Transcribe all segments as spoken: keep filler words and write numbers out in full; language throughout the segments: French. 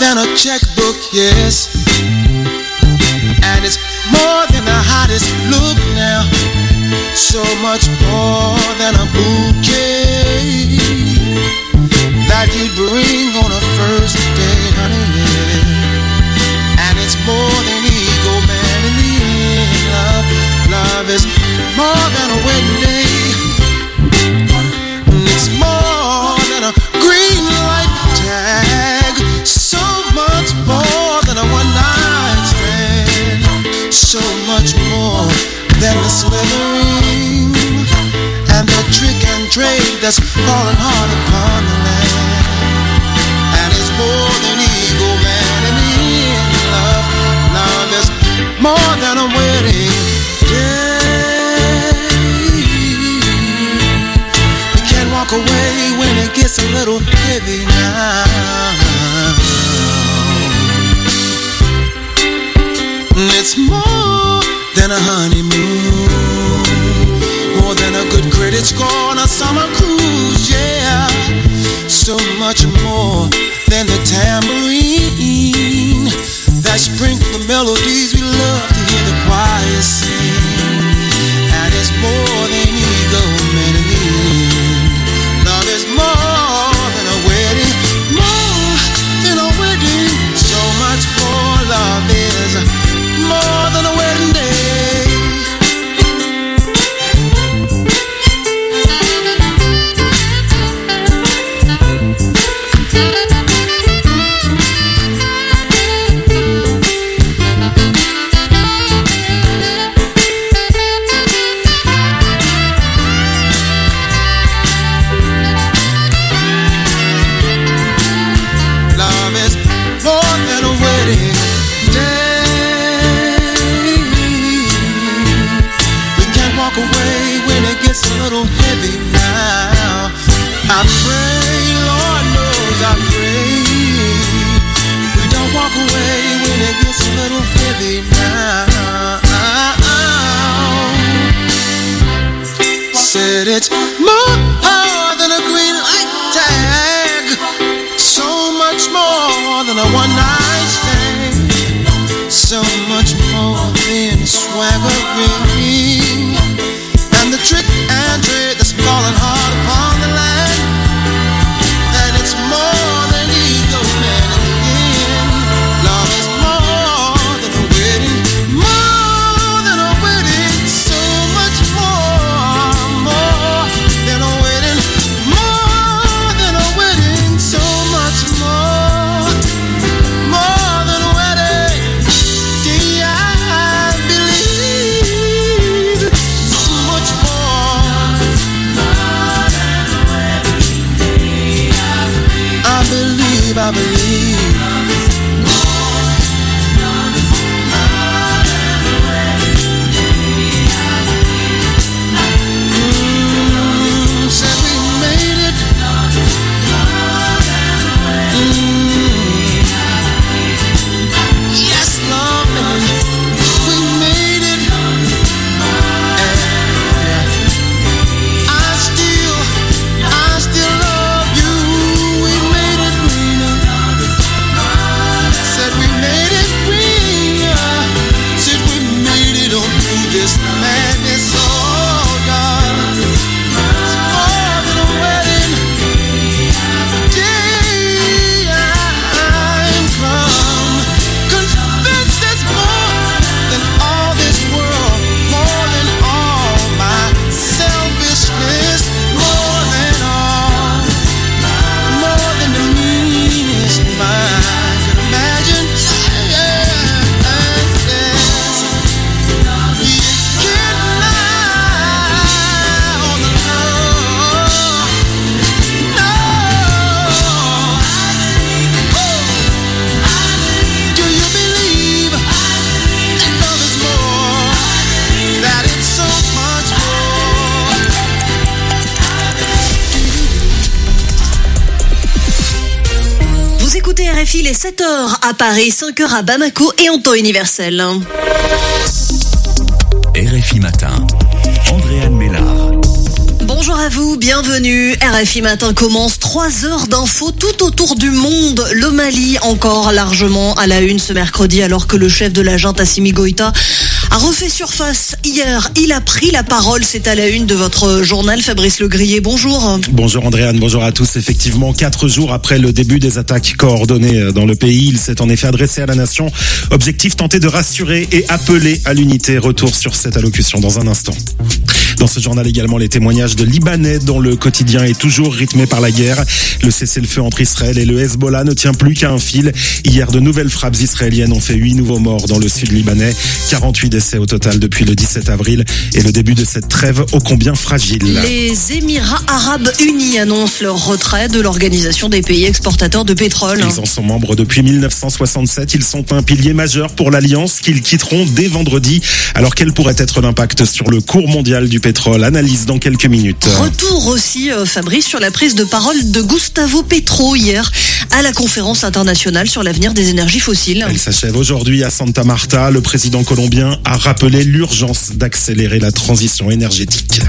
than a checkbook, yes. And it's more than the hottest look now. So much more than a bouquet that you bring on a first date, honey, yeah. And it's more than ego, man, in the end, love. Love is more than a wedding day. And it's more than a green light tag. So much more than a one-night stand. So much more than the slithering and the trick and trade that's falling hard upon the land. And it's more than ego, man, in the end, love. Love is more than a wedding day. You can't walk away when it gets a little heavy now. It's more than a honeymoon, more than a good credit score on a summer cruise, yeah. So much more than the tambourine that sprinkle the melodies we love to hear the choir sing. And it's more than ego, man, in the end. Love is more than a wedding, more than a wedding. So much more love is more than a wedding day. Love is more than a wedding day. Away when it gets a little heavy now. I pray, Lord knows I pray, we don't walk away when it gets a little heavy now. Said it's more than a green light tag, so much more than a one night stand, so much more than swaggering and the trick and trade that's falling hard upon the land. And it's more than ego, man, in the end. Love is more than a wedding, more than a wedding. So much more, more than a wedding, more than a wedding. So much more, more than a wedding. Do I believe so much more? I believe, I believe. Mm, said we made it. Mm, yes, love, we made it. And I still, I still love you. We made it greener. Said we made it greener. Said we made it on through this madness. Oh, God, it's more than a wedding day. I'm come convinced there's more than all this world, more than all my selfishness, more than all, more than the meanest mind could imagine. Yeah, yes. You can't lie on the love. No. Do you believe that love is more? That it's so much more. Vous écoutez R F I les sept heures à Paris, cinq heures à Bamako et en temps universel. R F I Matin, Andréane Mélard. Bonjour à à vous, bienvenue. R F I Matin commence trois heures d'infos tout autour du monde. Le Mali encore largement à la une ce mercredi alors que le chef de la junte Assimi Goïta a refait surface hier. Il a pris la parole, c'est à la une de votre journal. Fabrice Legrier, bonjour. Bonjour Andréane, bonjour à tous. Effectivement, quatre jours après le début des attaques coordonnées dans le pays, il s'est en effet adressé à la nation. Objectif, tenter de rassurer et appeler à l'unité. Retour sur cette allocution dans un instant. Dans ce journal également, les témoignages de Libanais dont le quotidien est toujours rythmé par la guerre. Le cessez-le-feu entre Israël et le Hezbollah ne tient plus qu'à un fil. Hier, de nouvelles frappes israéliennes ont fait huit nouveaux morts dans le sud libanais. quarante-huit décès au total depuis le dix-sept avril et le début de cette trêve ô combien fragile. Les Émirats Arabes Unis annoncent leur retrait de l'Organisation des pays exportateurs de pétrole. Ils en sont membres depuis mille neuf cent soixante-sept. Ils sont un pilier majeur pour l'Alliance qu'ils quitteront dès vendredi. Alors quel pourrait être l'impact sur le cours mondial du pétrole? Analyse dans quelques minutes. Retour aussi, euh, Fabrice, sur la prise de parole de Gustavo Petro hier à la conférence internationale sur l'avenir des énergies fossiles. Elle s'achève aujourd'hui à Santa Marta. Le président colombien a rappelé l'urgence d'accélérer la transition énergétique.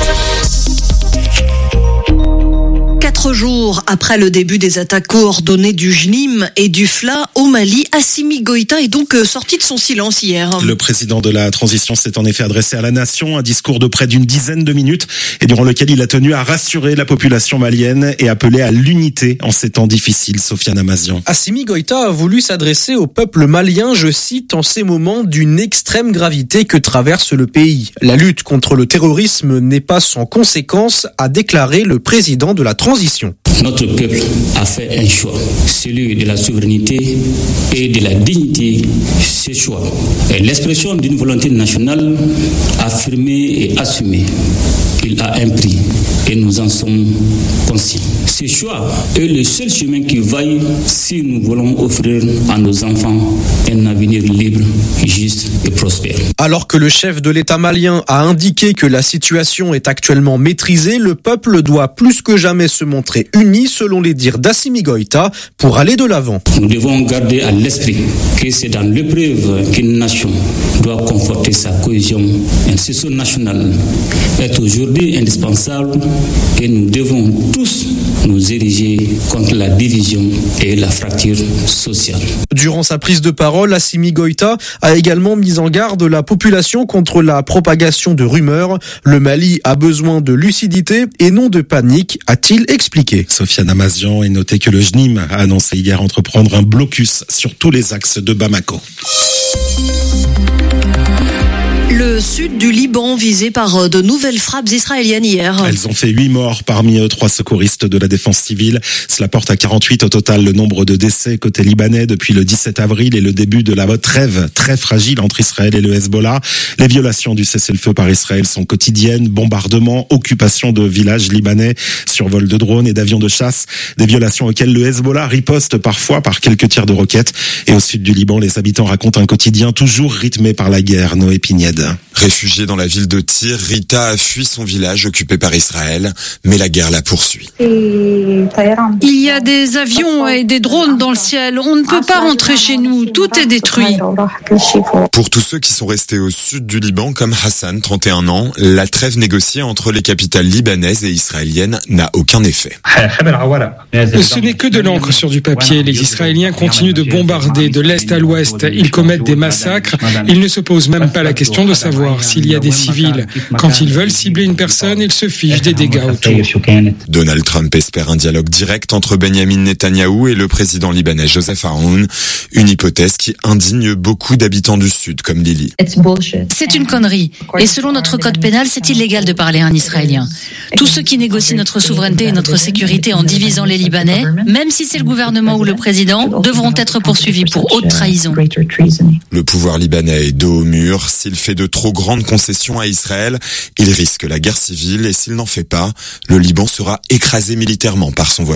Quatre jours après le début des attaques coordonnées du J N I M et du F L A au Mali, Assimi Goïta est donc sorti de son silence hier. Le président de la transition s'est en effet adressé à la nation, un discours de près d'une dizaine de minutes et durant lequel il a tenu à rassurer la population malienne et appelé à l'unité en ces temps difficiles. Sofiane Amazian. Assimi Goïta a voulu s'adresser au peuple malien, je cite, en ces moments d'une extrême gravité que traverse le pays. La lutte contre le terrorisme n'est pas sans conséquence, a déclaré le président de la transition. Notre peuple a fait un choix, celui de la souveraineté et de la dignité. Ce choix est l'expression d'une volonté nationale affirmée et assumée. Il a un prix et nous en sommes conscients. Ce choix est le seul chemin qui vaille si nous voulons offrir à nos enfants un avenir libre, juste et prospère. Alors que le chef de l'État malien a indiqué que la situation est actuellement maîtrisée, le peuple doit plus que jamais se montrer uni, selon les dires d'Assimi Goïta, pour aller de l'avant. Nous devons garder à l'esprit que c'est dans l'épreuve qu'une nation doit conforter sa cohésion. Un sursaut national est aujourd'hui indispensable et nous devons tous nous ériger contre la division et la fracture sociale. Durant sa prise de parole, Assimi Goïta a également mis en garde la population contre la propagation de rumeurs. Le Mali a besoin de lucidité et non de panique, a-t-il expliqué. Sofiane Amazian, et noté que le J N I M a annoncé hier entreprendre un blocus sur tous les axes de Bamako. Le sud du Liban visé par de nouvelles frappes israéliennes hier. Elles ont fait huit morts, parmi eux trois secouristes de la défense civile. Cela porte à quarante-huit au total le nombre de décès côté libanais depuis le dix-sept avril et le début de la trêve très fragile entre Israël et le Hezbollah. Les violations du cessez-le-feu par Israël sont quotidiennes. Bombardements, occupation de villages libanais, survol de drones et d'avions de chasse. Des violations auxquelles le Hezbollah riposte parfois par quelques tirs de roquettes. Et au sud du Liban, les habitants racontent un quotidien toujours rythmé par la guerre. Noé Pignède. Réfugiée dans la ville de Tyr, Rita a fui son village occupé par Israël, mais la guerre la poursuit. Il y a des avions et des drones dans le ciel. On ne peut pas rentrer chez nous. Tout est détruit. Pour tous ceux qui sont restés au sud du Liban, comme Hassan, trente et un ans, la trêve négociée entre les capitales libanaises et israéliennes n'a aucun effet. Ce n'est que de l'encre sur du papier. Les Israéliens continuent de bombarder de l'est à l'ouest. Ils commettent des massacres. Ils ne se posent même pas la question de savoir s'il y a des civils. Quand ils veulent cibler une personne, ils se fichent des dégâts autour. Donald Trump espère un dialogue direct entre Benjamin Netanyahou et le président libanais Joseph Aoun, une hypothèse qui indigne beaucoup d'habitants du Sud, comme Lily. C'est une connerie. Et selon notre code pénal, c'est illégal de parler à un Israélien. Tous ceux qui négocient notre souveraineté et notre sécurité en divisant les Libanais, même si c'est le gouvernement ou le président, devront être poursuivis pour haute trahison. Le pouvoir libanais est dos au mur. S'il fait de trop grandes concessions à Israël, il risque la guerre civile et s'il n'en fait pas, le Liban sera écrasé militairement par son voisin.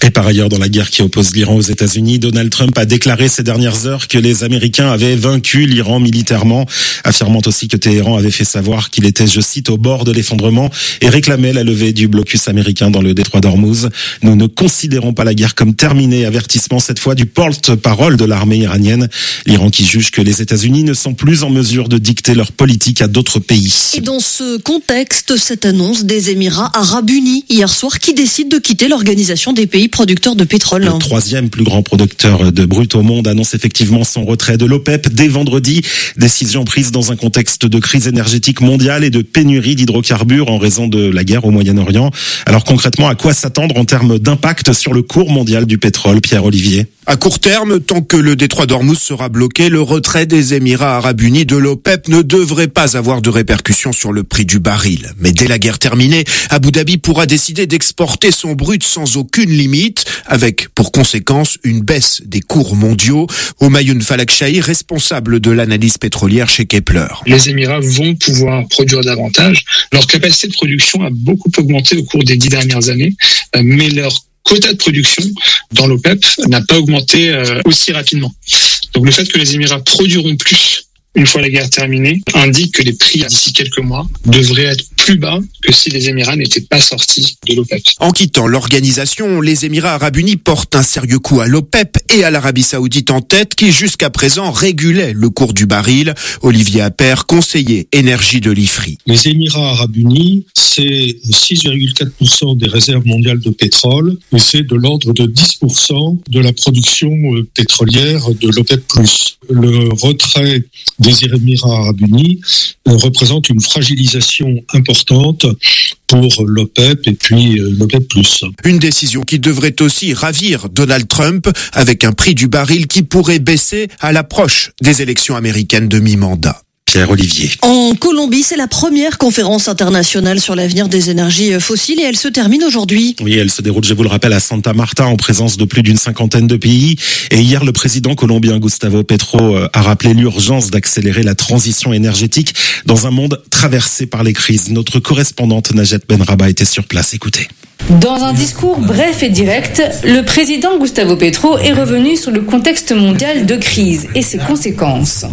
Et par ailleurs, dans la guerre qui oppose l'Iran aux États-Unis, Donald Trump a déclaré ces dernières heures que les Américains avaient vaincu l'Iran militairement, affirmant aussi que Téhéran avait fait savoir qu'il était, je cite, au bord de l'effondrement et réclamait la levée du blocus américain dans le détroit d'Ormuz. Nous ne considérons pas la guerre comme terminée, avertissement cette fois du porte-parole de l'armée iranienne. L'Iran qui juge que les États-Unis ne sont plus en mesure de dicter leur politique à d'autres pays. Et dans ce contexte, cette annonce des Émirats Arabes Unis hier soir qui décide de quitter l'organisation des pays producteur de pétrole. Le troisième plus grand producteur de brut au monde annonce effectivement son retrait de l'OPEP dès vendredi. Décision prise dans un contexte de crise énergétique mondiale et de pénurie d'hydrocarbures en raison de la guerre au Moyen-Orient. Alors concrètement, à quoi s'attendre en termes d'impact sur le cours mondial du pétrole, Pierre-Olivier ? À court terme, tant que le détroit d'Ormuz sera bloqué, le retrait des Émirats Arabes Unis de l'OPEP ne devrait pas avoir de répercussions sur le prix du baril. Mais dès la guerre terminée, Abu Dhabi pourra décider d'exporter son brut sans aucune limite, avec pour conséquence une baisse des cours mondiaux. Humayun Falakchahi, responsable de l'analyse pétrolière chez Kepler. Les Émirats vont pouvoir produire davantage. Leur capacité de production a beaucoup augmenté au cours des dix dernières années, mais leur quota de production dans l'OPEP n'a pas augmenté euh, aussi rapidement. Donc le fait que les Émirats produiront plus une fois la guerre terminée indique que les prix d'ici quelques mois devraient être plus bas que si les Émirats n'étaient pas sortis de l'OPEP. En quittant l'organisation, les Émirats Arabes Unis portent un sérieux coup à l'OPEP et à l'Arabie Saoudite en tête qui jusqu'à présent régulait le cours du baril. Olivier Appert, conseiller énergie de l'I F R I. Les Émirats Arabes Unis, c'est six virgule quatre pour cent des réserves mondiales de pétrole et c'est de l'ordre de dix pour cent de la production pétrolière de l'OPEP plus. Le retrait des Émirats Arabes Unis représente une fragilisation importante pour l'OPEP et puis l'OPEP plus. Une décision qui devrait aussi ravir Donald Trump avec un prix du baril qui pourrait baisser à l'approche des élections américaines de mi-mandat. Pierre-Olivier. En Colombie, c'est la première conférence internationale sur l'avenir des énergies fossiles et elle se termine aujourd'hui. Oui, elle se déroule, je vous le rappelle, à Santa Marta en présence de plus d'une cinquantaine de pays. Et hier, le président colombien Gustavo Petro a rappelé l'urgence d'accélérer la transition énergétique dans un monde traversé par les crises. Notre correspondante Najat Benraba était sur place. Écoutez. Dans un discours bref et direct, le président Gustavo Petro est revenu sur le contexte mondial de crise et ses conséquences.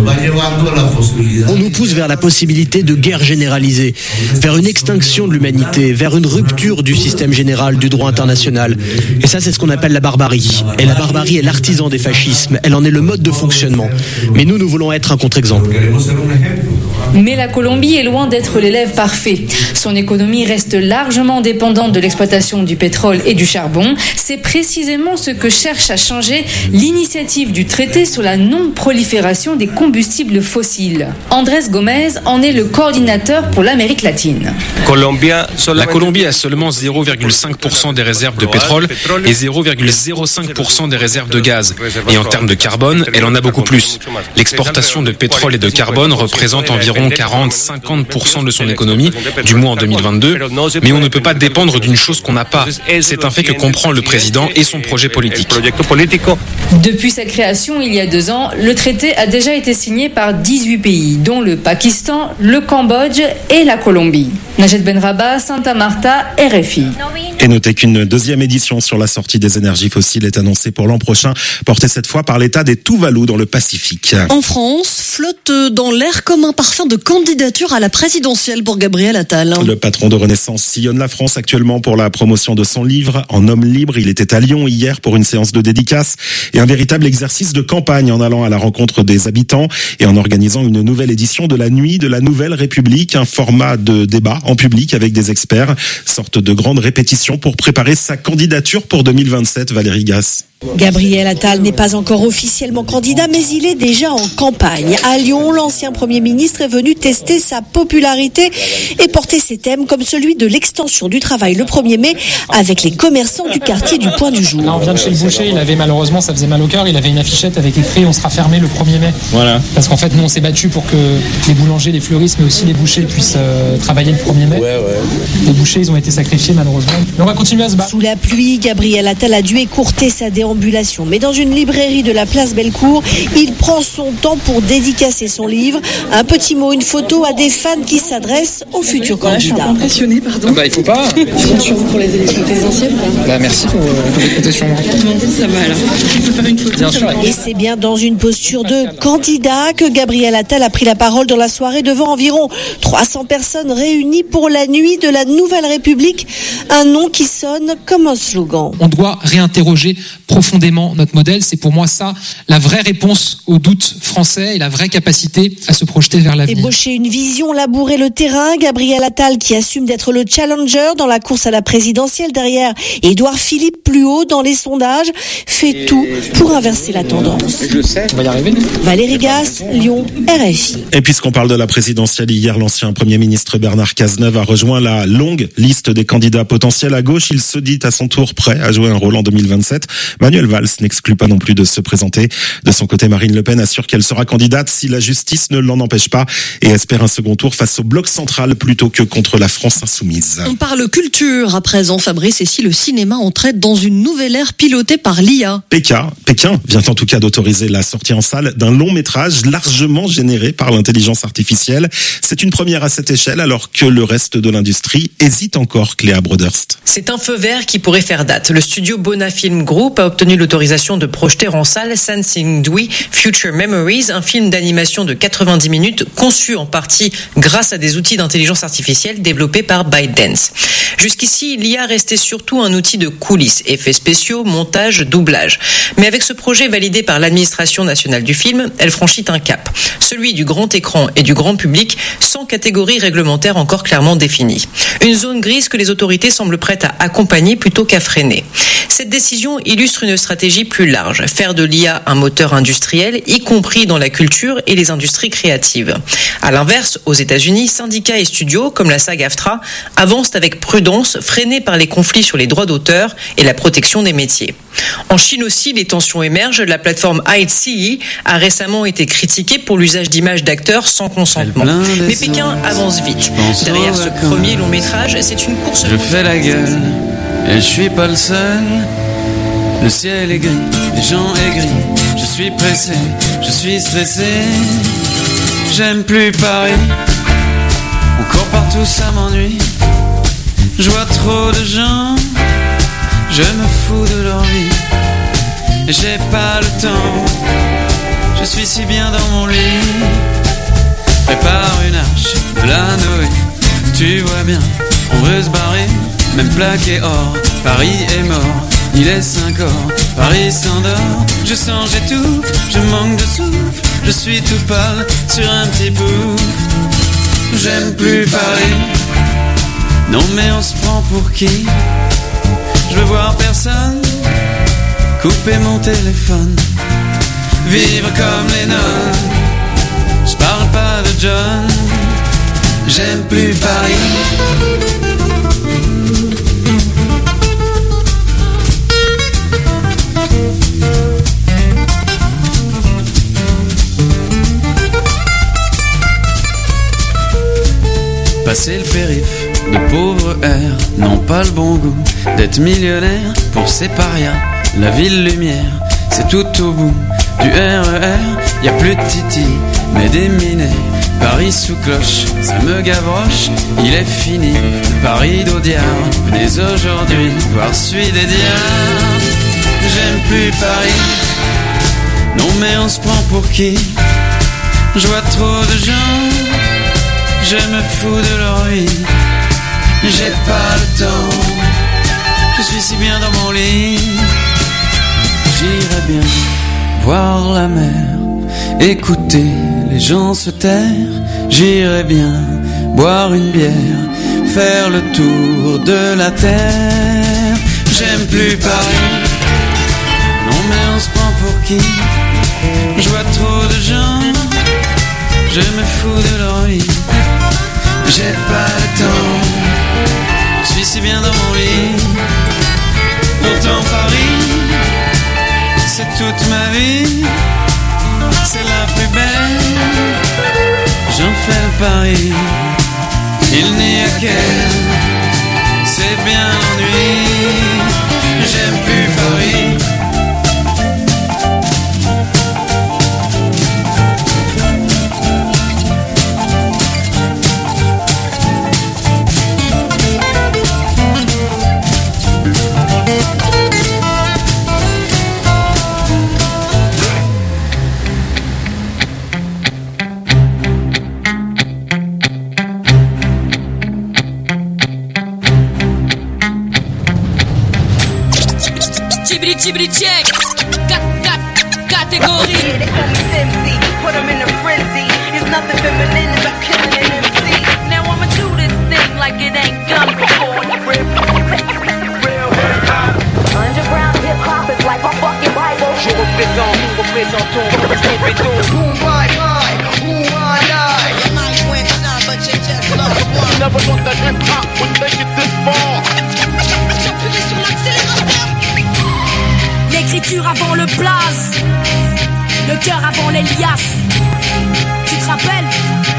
On nous pousse vers la possibilité de guerre généralisée, vers une extinction de l'humanité, vers une rupture du système général du droit international. Et ça, c'est ce qu'on appelle la barbarie. Et la barbarie est l'artisan des fascismes, elle en est le mode de fonctionnement. Mais nous, nous voulons être un contre-exemple. Mais la Colombie est loin d'être l'élève parfait. Son économie reste largement dépendante de l'exploitation du pétrole et du charbon. C'est précisément ce que cherche à changer l'initiative du traité sur la non-prolifération des combustibles fossiles. Andrés Gómez en est le coordinateur pour l'Amérique latine. La Colombie a seulement zéro virgule cinq pour cent des réserves de pétrole et zéro virgule zéro cinq pour cent des réserves de gaz. Et en termes de carbone, elle en a beaucoup plus. L'exportation de pétrole et de carbone représente environ quarante à cinquante pour cent de son économie, du moins en deux mille vingt-deux. Mais on ne peut pas dépendre d'une chose qu'on n'a pas. C'est un fait que comprend le président et son projet politique. Depuis sa création il y a deux ans, le traité a déjà été signé par dix-huit pays, dont le Pakistan, le Cambodge et la Colombie. Najat Benraba, Santa Marta, R F I. Et notez qu'une deuxième édition sur la sortie des énergies fossiles est annoncée pour l'an prochain, portée cette fois par l'État des Tuvalu dans le Pacifique. En France, flotte dans l'air comme un parfum de candidature à la présidentielle pour Gabriel Attal. Le patron de Renaissance sillonne la France actuellement pour la promotion de son livre. En homme libre, il était à Lyon hier pour une séance de dédicace et un véritable exercice de campagne en allant à la rencontre des habitants et en organisant une nouvelle édition de la Nuit de la Nouvelle République, un format de débat en public avec des experts, sorte de grande répétition pour préparer sa candidature pour deux mille vingt-sept. Valérie Gasse. Gabriel Attal n'est pas encore officiellement candidat, mais il est déjà en campagne. À Lyon, l'ancien Premier ministre est venu tester sa popularité et porter ses thèmes comme celui de l'extension du travail le premier mai avec les commerçants du quartier du Point du Jour. Là, on vient de chez le boucher, il avait malheureusement, ça faisait mal au cœur, il avait une affichette avec écrit « On sera fermé le premier mai ». Voilà. Parce qu'en fait, nous, on s'est battu pour que les boulangers, les fleuristes, mais aussi les bouchers puissent euh, travailler le premier mai. Ouais, ouais. Les bouchers, ils ont été sacrifiés malheureusement. Mais on va continuer à se battre. Sous la pluie, Gabriel Attal a dû écourter sa déontologie déambulation. Mais dans une librairie de la place Bellecour, il prend son temps pour dédicacer son livre. Un petit mot, une photo à des fans qui s'adressent au futur candidat. Je suis impressionné, pardon. Ah bah, il faut pas. Je compte sur vous pour les élections présidentielles. Bah, merci pour euh, compter sur moi. Ça va alors. Je peux faire une photo. Bien sûr. Et c'est bien dans une posture de candidat que Gabriel Attal a pris la parole dans la soirée devant environ trois cents personnes réunies pour la nuit de la Nouvelle République. Un nom qui sonne comme un slogan. On doit réinterroger profondément notre modèle. C'est pour moi ça, la vraie réponse aux doutes français et la vraie capacité à se projeter vers l'avenir. Ébaucher une vision, labourer le terrain. Gabriel Attal qui assume d'être le challenger dans la course à la présidentielle derrière Édouard Philippe plus haut dans les sondages, fait tout pour inverser la tendance. Je sais, on va y arriver. Valérie Gasse, Lyon, R F I. Et puisqu'on parle de la présidentielle, hier, l'ancien Premier ministre Bernard Cazeneuve a rejoint la longue liste des candidats potentiels à gauche. Il se dit à son tour prêt à jouer un rôle en deux mille vingt-sept. Manuel Valls n'exclut pas non plus de se présenter. De son côté, Marine Le Pen assure qu'elle sera candidate si la justice ne l'en empêche pas et espère un second tour face au bloc central plutôt que contre la France insoumise. On parle culture à présent, Fabrice, et si le cinéma entrait dans une nouvelle ère pilotée par l'I A. Pékin, Pékin vient en tout cas d'autoriser la sortie en salle d'un long métrage largement généré par l'intelligence artificielle. C'est une première à cette échelle alors que le reste de l'industrie hésite encore, Cléa Broderst. C'est un feu vert qui pourrait faire date. Le studio Bona Film Group a obtenu l'autorisation de projeter en salle Sansing Dui Future Memories, un film d'animation de quatre-vingt-dix minutes conçu en partie grâce à des outils d'intelligence artificielle développés par ByteDance. Jusqu'ici, l'I A restait surtout un outil de coulisses, effets spéciaux, montage, doublage. Mais avec ce projet validé par l'administration nationale du film, elle franchit un cap, celui du grand écran et du grand public, sans catégorie réglementaire encore clairement définie. Une zone grise que les autorités semblent prêtes à accompagner plutôt qu'à freiner. Cette décision illustre une stratégie plus large, faire de l'I A un moteur industriel, y compris dans la culture et les industries créatives. À l'inverse, aux États-Unis, syndicats et studios, comme la SAG-AFTRA, avancent avec prudence, freinés par les conflits sur les droits d'auteur et la protection des métiers. En Chine aussi, les tensions émergent. La plateforme iQIYI a récemment été critiquée pour l'usage d'images d'acteurs sans consentement. Mais Pékin avance vite. Derrière ce premier long métrage, c'est une course... Je fais la gueule, et je suis pas le seul. Le ciel est gris, les gens aigris. Je suis pressé, je suis stressé. J'aime plus Paris. Encore partout ça m'ennuie. Je vois trop de gens. Je me fous de leur vie. J'ai pas le temps. Je suis si bien dans mon lit. Prépare une arche de la Noé. Tu vois bien, on veut se barrer. Même plaqué or, Paris est mort. Il est cinq heures, Paris s'endort. Je sens, j'étouffe, je manque de souffle. Je suis tout pâle sur un petit pouf. J'aime plus Paris. Non mais on se prend pour qui? Je veux voir personne. Couper mon téléphone. Vivre comme les nonnes. Je parle pas de John. J'aime plus Paris. Passer le périph' de pauvres airs n'ont pas le bon goût d'être millionnaire pour ces parias. La ville lumière, c'est tout au bout du R E R. Y a plus de titi, mais des minets. Paris sous cloche, ça me gavroche. Il est fini, le Paris d'Audiard. Venez aujourd'hui voir celui des diables. J'aime plus Paris. Non mais on se prend pour qui? Je vois trop de gens. Je me fous de leur vie. J'ai pas le temps. Je suis si bien dans mon lit. J'irai bien voir la mer, écouter les gens se taire. J'irai bien boire une bière, faire le tour de la terre. J'aime plus Paris. Non mais on se prend pour qui? Je vois trop de gens. Je me fous de leur vie. J'ai pas le temps. Je suis si bien dans mon lit. Pourtant Paris, c'est toute ma vie. C'est la plus belle. J'en fais le pari. Il n'y a qu'elle. C'est bien l'ennui. J'aime plus Paris. Chibri chibri check. Cat cat category. Put them in a frenzy. There's nothing feminine about killing an M C. Now I'ma do this thing like it ain't done before. Real hip hop. Underground hip hop is like my fucking Bible. Je représente, nous représentons, représentons. Who I lie, who I lie. Your night went shine, but you just lost one. You never thought that hip hop would make it this far. J'appuie sur l'accélérateur. L'écriture avant le blaze, le cœur avant les liasses. Tu te rappelles?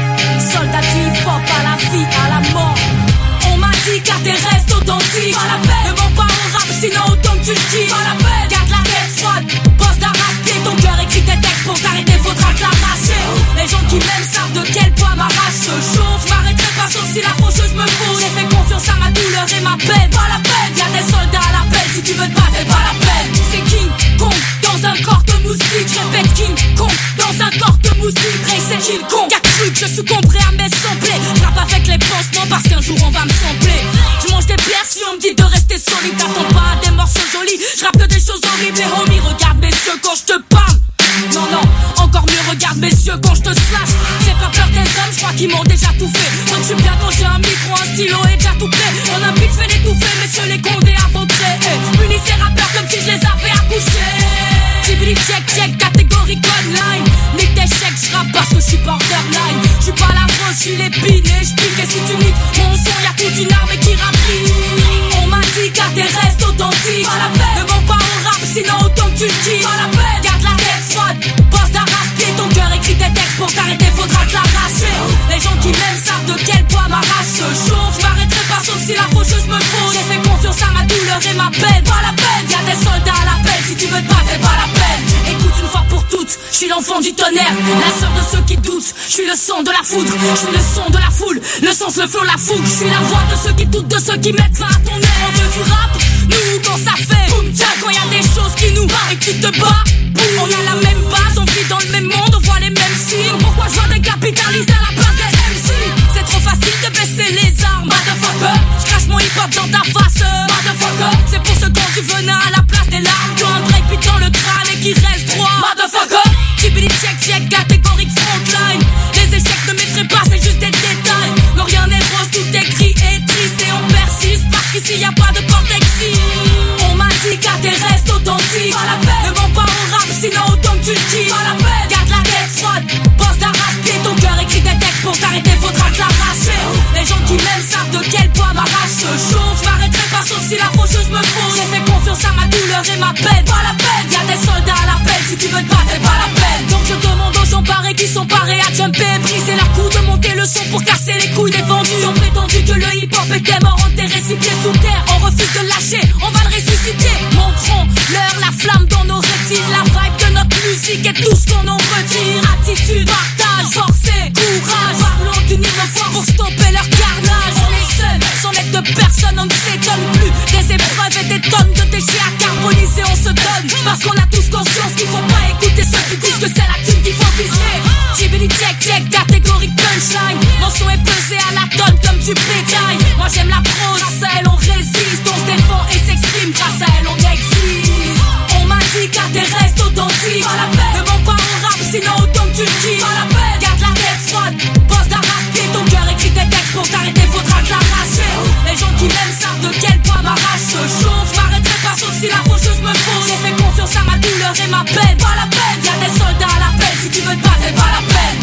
Soldat du hip-hop à la vie, à la mort. On m'a dit qu'à tes restes authentiques. Pas la peine, ne mens pas au rap, sinon autant que tu le dis. Pas la peine, garde la tête froide, bosse d'arracher. Ton cœur écrit tes textes, pour t'arrêter faudra te l'arracher. Les gens qui m'aiment savent de quel poids ma rage se chauffe. Je m'arrêterai pas sauf si la faucheuse me fauche. J'ai fait confiance à ma douleur et ma peine. Pas la peine, y'a des soldats à l'appel. Si tu veux te battre, c'est pas la peine. C'est King Kong dans un corps de moustique. Je répète King Kong dans un corps de moustique. Ray c'est King Kong. Y'a que truc, je succomberai à mes semblés. Je rappe avec les pansements parce qu'un jour on va me sembler. Je mange des bières si on me dit de rester solide. T'attends pas à des morceaux jolis. Je rappe que des choses horribles. Et homie, regarde mes yeux quand je te parle. Non, non, encore mieux, regarde mes yeux quand je te slash. J'ai pas peur des hommes, je crois qu'ils m'ont déjà tout fait. Donc je suis bien quand j'ai un micro, un stylo et déjà tout prêt. On a vite fait l'étouffer, messieurs les condés à vautrer. Eh, unis ces rappeurs comme si je les avais accouchés. Chibli check check, catégorie online. Nique tes chèques, je rappe parce que je suis borderline. Je suis pas la rose, je suis l'épine et je pique. Et si tu niques mon son, y'a toute une armée qui rapplique. On m'a dit qu'à tes restes authentiques. Pas la peine, ne mens pas au rap, sinon autant que tu le dis. Pas la peine, garde la tête froide, bosse d'arracher. Ton cœur écrit tes textes, pour t'arrêter faudra te l'arracher. Les gens qui m'aiment savent de quel poids ma rage se chauffe. Je m'arrêterai pas sauf si la faucheuse me fauche. J'ai fait confiance à ma douleur et ma peine. Pas la peine, y'a des soldats à l'appel. Si tu veux te battre, c'est pas la peine. Écoute une fois pour toutes, je suis l'enfant du tonnerre, la sœur de ceux qui doutent. Je suis le son de la foudre, je suis le son de la foule, le sens, le flow, la fougue. Je suis la voix de ceux qui doutent, de ceux qui mettent fin à ton air. On veut du rap, nous quand ça fait boum tiens, quand y'a des choses qui nous barrent et que tu te bats. On a la même base, on vit dans le même monde, on voit les mêmes signes. Pourquoi je vois des capitalistes à la place des M C? C'est trop facile de baisser les armes, motherfucker. Je crache mon hip-hop dans ta face, motherfucker. C'est pour ceux qui ont du venin à la place des larmes, qui ont un Drake puis dans le crâne et qui reste droit, motherfucker. Chibli check check, catégorique frontline. Les échecs ne m'effraient pas, c'est juste des détails. Non rien n'est rose, tout est gris et triste. Et on persiste parce qu'ici y'a pas de porte-exil. On m'a dit qu'à tes restes authentiques. Pas la peine, ne mens pas au rap, sinon autant que tu le dis. Pas la peine, garde la tête froide, bosse d'arracher. Ton cœur écrit des textes, pour t'arrêter faudra te l'arracher. Les gens qui m'aiment savent de quel poids ma rage se chauffe. Je m'arrêterai pas sauf si la faucheuse me fauche. J'ai fait confiance à ma douleur et ma peine. Pas la peine, y'a des soldats à l'appel. Si tu veux te battre, c'est pas la peine. Donc je demande aux gens parés qui sont parés à jumper, briser la cou, de monter le son pour casser les couilles des vendus. Ils ont prétendu que le hip-hop était mort, enterré six pieds sous terre. On refuse de lâcher, on va le ressusciter. Montrons-leur la flamme dans nos rétines, la vibe de notre musique et tout ce qu'on en retire. Attitude, partage, forcé, courage. Parlons d'unir nos forces pour stopper leur carnage. On est seuls, sans l'aide de personne, on ne s'étonne plus. Des épreuves et des tonnes de déchets à carboniser, on se donne. Parce qu'on a tous conscience qu'il faut pas écouter ceux qui disent que c'est la thune qu'il faut viser. Chibli check check, catégorie punchline. Mon son est pesé à la tonne comme du bétail. Moi j'aime la prose, grâce à elle on résiste. On se défend et s'exprime, grâce à elle on existe. On m'a dit qu'à tes restes authentiques. Pas la peine, ne mens pas au rap, sinon autant que tu le dis. Pas la peine, garde la tête froide, bosse d'arracher. Ton cœur écrit tes textes, pour t'arrêter faudra te l'arracher. Les gens qui m'aiment savent de quel poids ma rage se chauffe. Je m'arrêterai pas sauf si la faucheuse me fauche. J'ai fait confiance à ma douleur et ma peine. Pas la peine, y'a des soldats à l'appel. Si tu veux te battre, c'est pas la peine.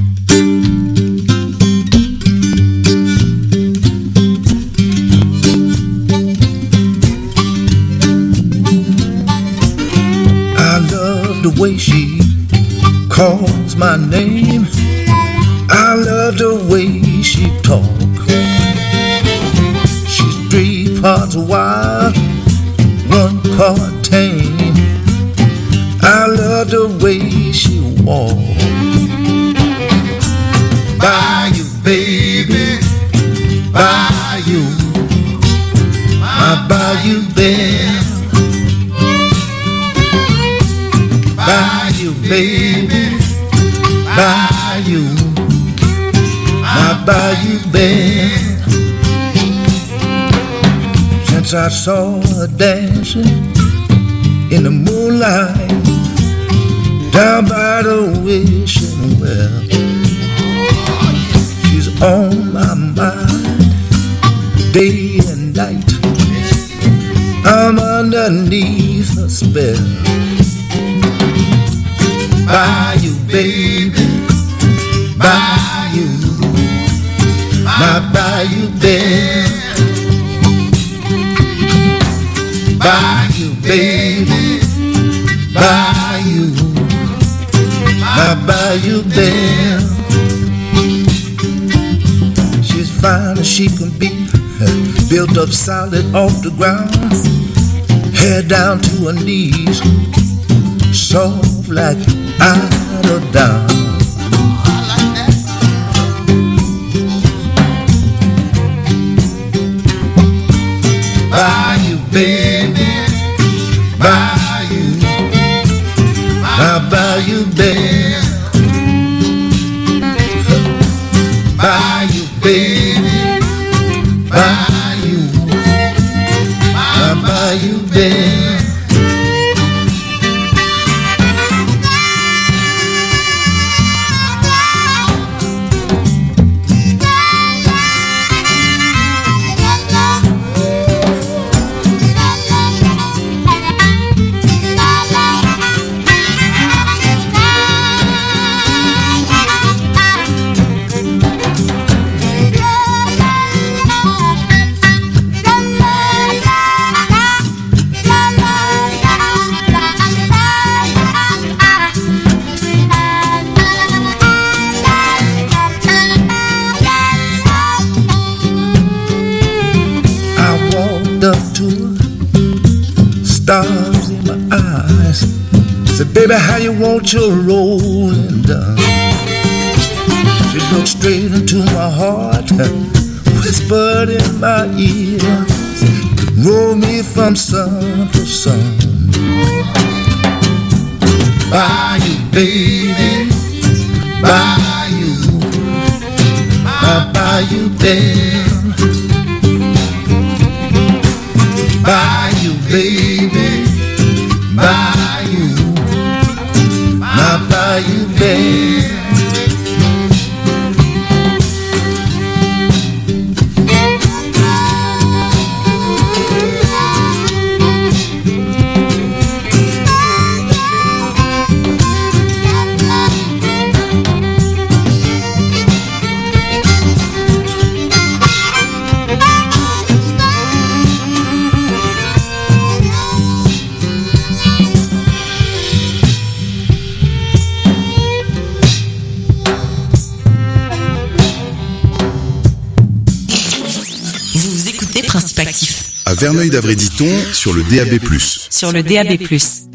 I love the way she calls my name. I love the way she talks. She's three parts wild, one part tame. I love the way she walks. By you, baby, by you, my bayou bear. By you, baby, by you, my bayou bear. Since I saw her dancing in the moonlight down by the wishing well. She's on my mind day and night. I'm underneath her spell. By you, baby, by you, my Bayou Belle. By you, baby, by you, my Bayou Belle. She's fine as she can be, built up solid off the ground, hair down to her knees, soft like eider down. By you, baby, by you, my Bayou Belle. By you, baby, by you, my Bayou Belle. Stars in my eyes. Said, baby, how you want your rolling done? She looked straight into my heart, whispered in my ear, roll me from sun to sun. By you, baby, by you, my Bayou Belle. By you, baby, by you, my Bayou Belle. À Verneuil-d'Avray-Diton sur le D A B plus. Sur le D A B plus.